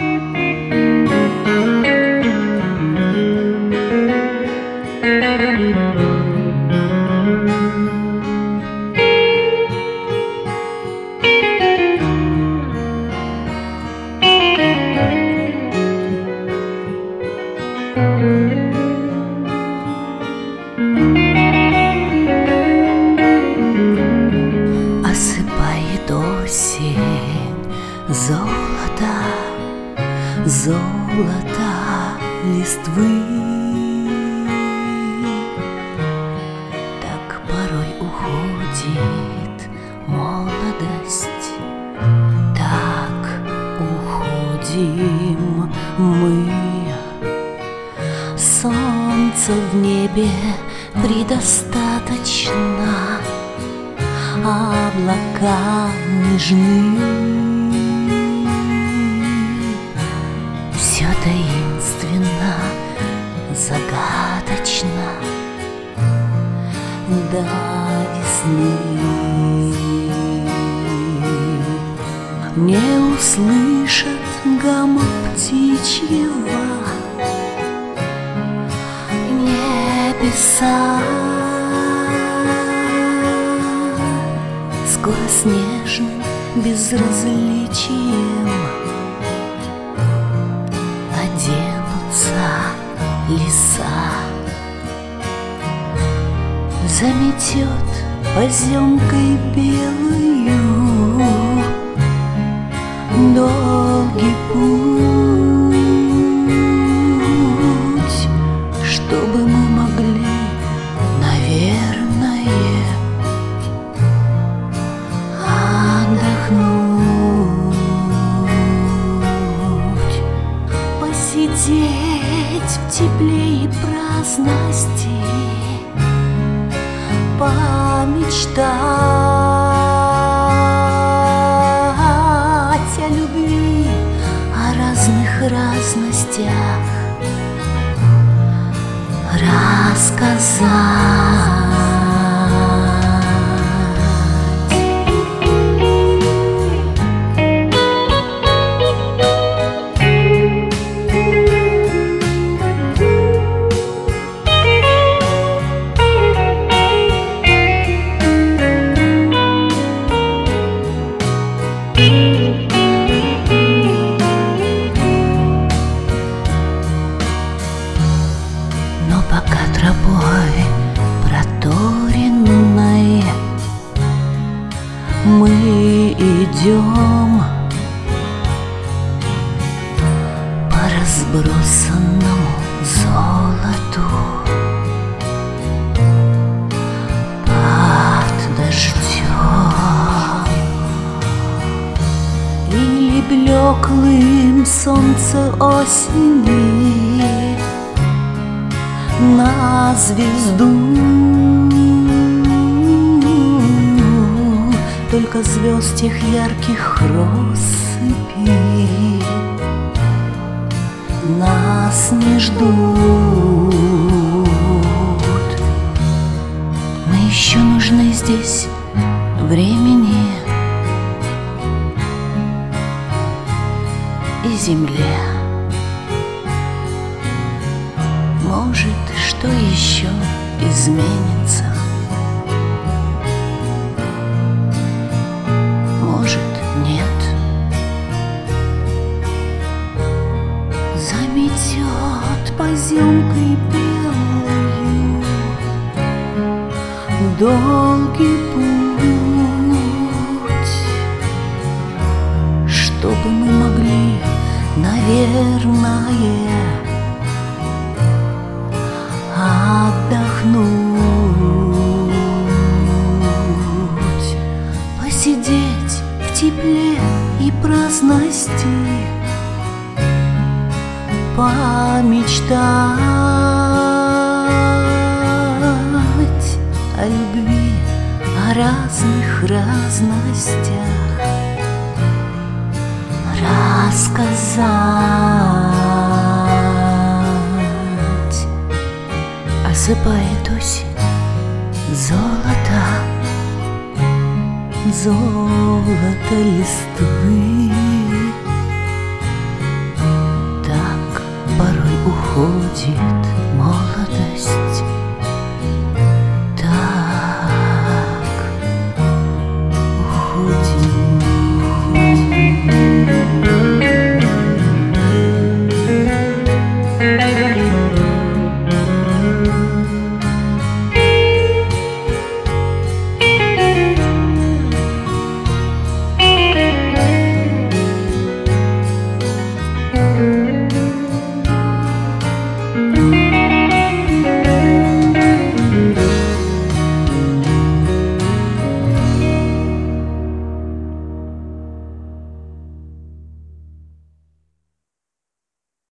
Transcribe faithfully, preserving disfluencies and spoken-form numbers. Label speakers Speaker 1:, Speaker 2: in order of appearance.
Speaker 1: Осыпает осень золото, золото листвы. Так порой уходит молодость, так уходим мы. Солнца в небе предостаточно, облака нежны. Все таинственно, загадочно до весны. Не услышат гамма птичьего небеса. Скоро снежным безразличием оденутся леса. Заметет поземкой белую долгий путь, чтобы мы могли, наверное, отдохнуть, посидеть в тепле и праздности, помечтать о любви, о разных разностях, рассказать. Но пока тропой проторенной мы идем по разбросанному золоту под дождем или блеклым солнце осени на звезду. Только звезд тех ярких россыпи нас не ждут. Мы еще нужны здесь времени и земле. Может, что еще изменится? Может, нет. Заметет поземкой белою долгий путь, чтобы мы могли, наверное, отдохнуть, посидеть в тепле и праздности, помечтать о любви, о разных разностях, рассказать. Осыпает осень золото, золото листвы. уходит молодость.